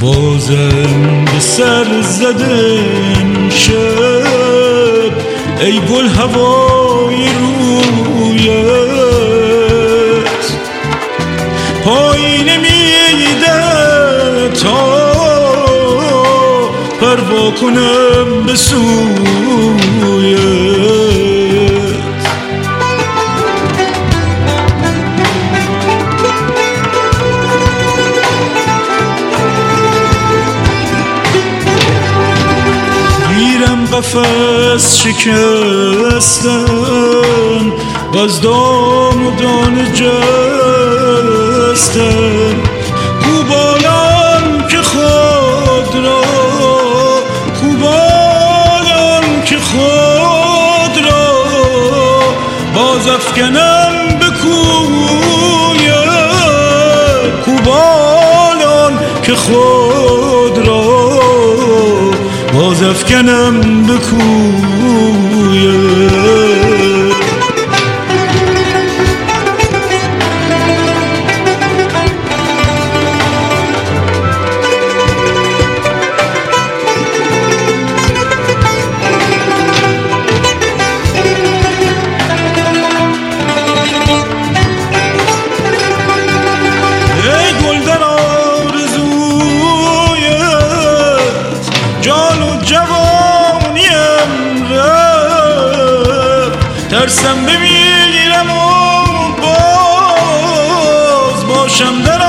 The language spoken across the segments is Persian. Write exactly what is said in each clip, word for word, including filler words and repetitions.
بازم به سر زدم شب ای گل هوای رویت پای نمیده تا پروا کنم به سویت. قفس شکستم و از دام و دانه جستم خوبانم که خود را خوبانم که خود را باز افکنم به کویت خوبانم که خود را باز افکنم به کویت. ای گل در آرزویت جان و جوانیم رفت ترسم بمیرم و باز باشم در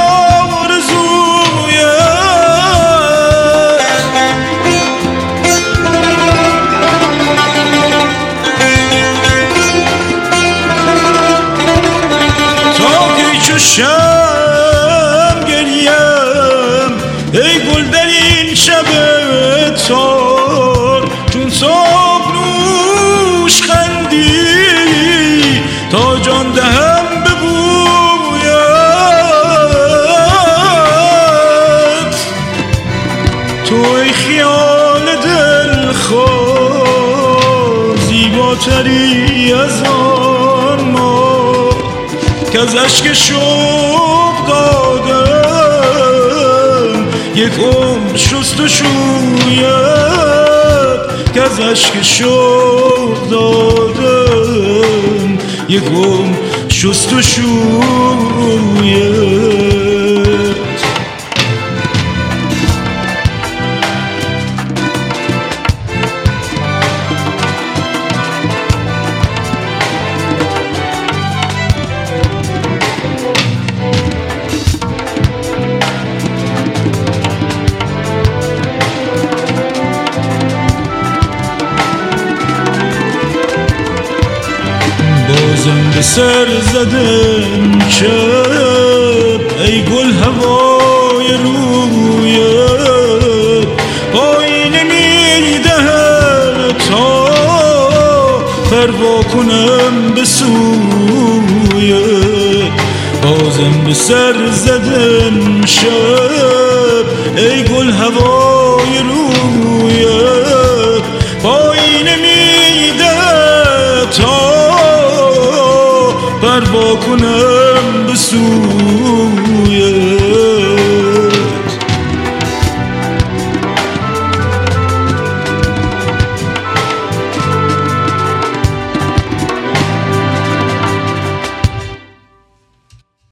آرزویت. تا که چشم گریم ای گل در این شب تار چون صبح نوش خندی تا جان دهم به بویت. تو ای خیال دلخواه زیباتری از آن ما که از اشک شوق دادم یک عمر شست و شویت که از اشک شوق دادم یک عمر شست و شویت. بازم به سر زدم شب ای گل هوای رویت پای نمیدهد تا پروا کنم به سویت. بازم به سر زدم شب ای گل هوای رویت پای نمیدهد تا پروا کنم به سویت.